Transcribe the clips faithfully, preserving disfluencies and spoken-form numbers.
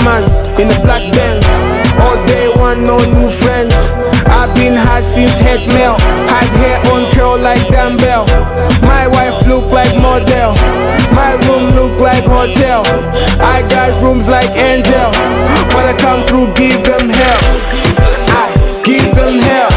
man in a black Benz. All day one, no new friends. I've been hot since head melt. Had hair on curl like dumbbell. My wife look like model. My room look like hotel. I got rooms like angel. When I come through, give them hell. I give them hell.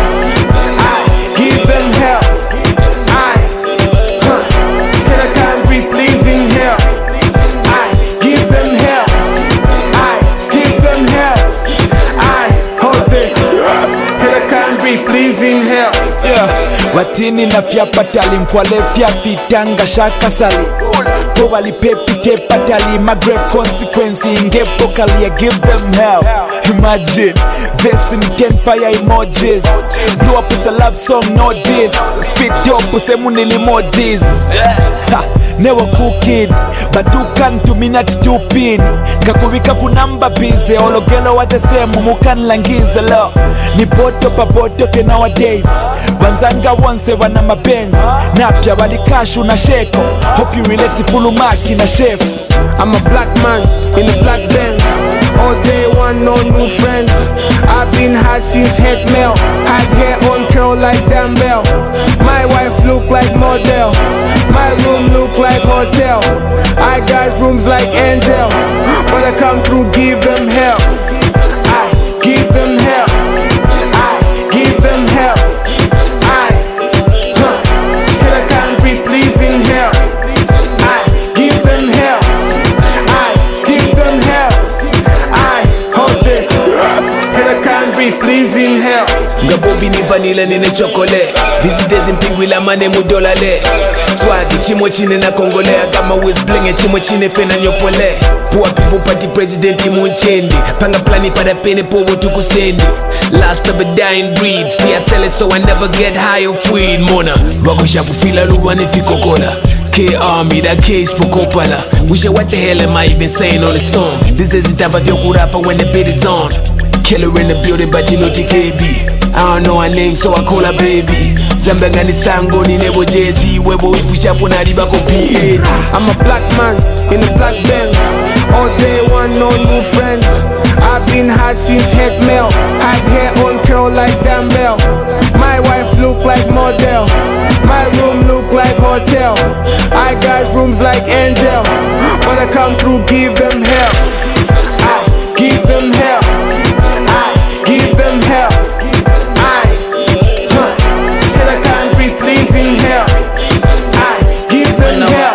I give them hell. I, huh, till I can't breathe, pleasing hell. I give them hell. I give them hell. I hold this till I can't breathe, pleasing hell. Yeah. Watini na fya patali mfwale fya fitanga shaka sali Povali pepi te patali my grave consequence ingepo kali I give them hell. Imagine versing can fire emojis. Blew up with a love song, no diss. Spit up usemu nilimodis. Never cool kid, but do can to me not stupid. Kakubika kunamba busy, ologelo what the same mukan langiza lo. Ni boto pa boto fe nowadays. Wanzanga once wana mapenzi. Napya wali kashu na sheko. Hope you relate fulu maki na chef. I'm a black man in a black Benz. All day one, no new friends. I've been hot since head melt. Had hair on curl like dumbbell. My wife look like model. My room look like hotel. I got rooms like angel. When I come through, give them hell. I give them hell. I give them hell. I, huh, till I can't breathe, pleasing hell. I give them hell. I give them hell. I hold this till I can't breathe, pleasing hell. Ngabobi ni vanilla nene chocolate. Busy days in pingwila mane mudolale. Swagi chimo chine na Congolais. I got my waist bling chimo chine fena nyopole. Poor people party president munchendi. Panga plani para pene povo tukusendi. Last of a dying breed. See I sell it so I never get high of weed. Mona Bago shapu fila luwane fi kokola. K-Army, that case for Coppola. Wish what the hell am I even saying on the song? This is the type of yoke rapper when the beat is on. Killer in the building, but you know T K B. I don't know her name, so I call her baby. Zambangani stango ni nebo J C. Webo push up on Ariba P eight. I'm a black man in a black Benz. All day one, no new friends. I've been hot since head melt. Had hair on curl like dumbbell. My wife look like model. My room look like hotel. I got rooms like angel. When I come through, give them hell. I give them hell. I give them hell. I, huh, till I can't breathe, pleasing hell. I give them hell.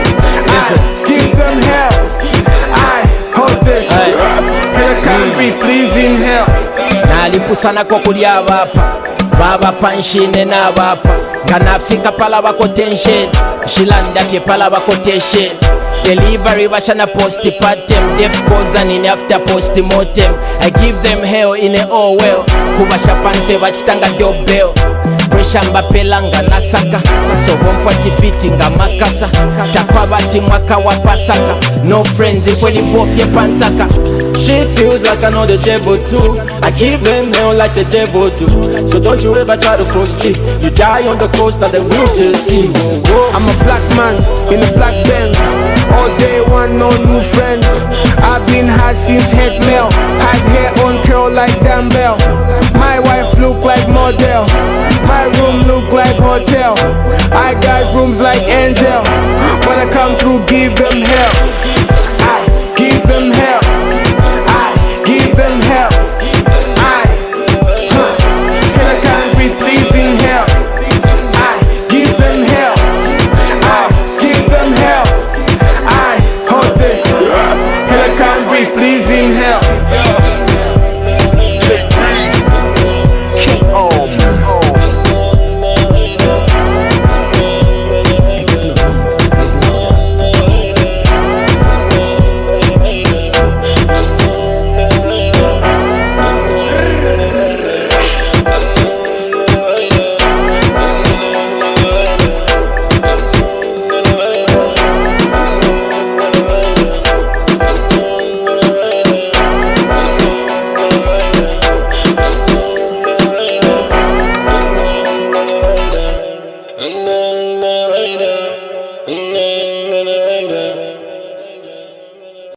I give them hell. I hold this till I can't breathe, pleasing hell. Nalipusana kwa kulia bapa baba panshine na bapa kanafika pala bako tension shilanda fye pala bako tension delivery bashana posti patem def goes and in after posti mortem. I give them hell in a oh well kubasha panse bachitanga dobel pressure mbapelanga nasaka so bomfati fitinga makasa takwa bati mwaka wa pasaka no friends if when bofye pansaka. She feels like I know the devil too. I give them hell like the devil too. So don't you ever try to cross me. You die on the coast and they will just see. I'm a black man in a black Benz. All day one, no new friends. I've been hot since head melt. Had hair on curl like dumbbell. My wife look like model. My room look like hotel. I got rooms like angel.